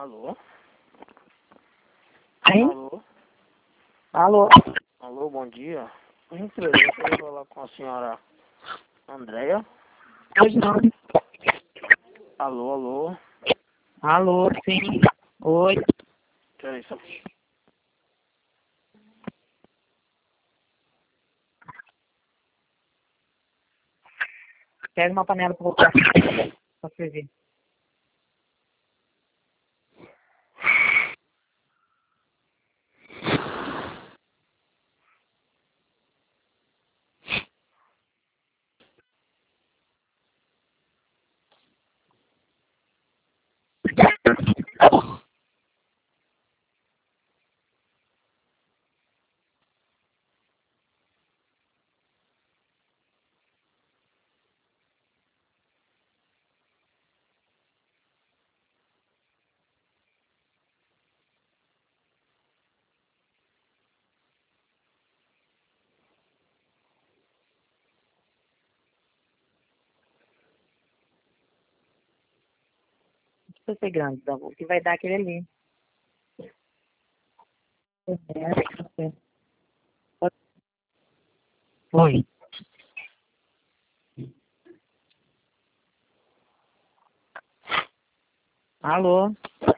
Alô? Hein? Alô? Alô? Alô, bom dia. Por gentileza, eu queria falar com a senhora Andréia. Pois não. Alô, alô. Alô, sim. Oi. Que é isso? Pega uma panela pra colocar pra servir. Não precisa ser grande, então. O que vai dar aquele ali. Oi. Alô?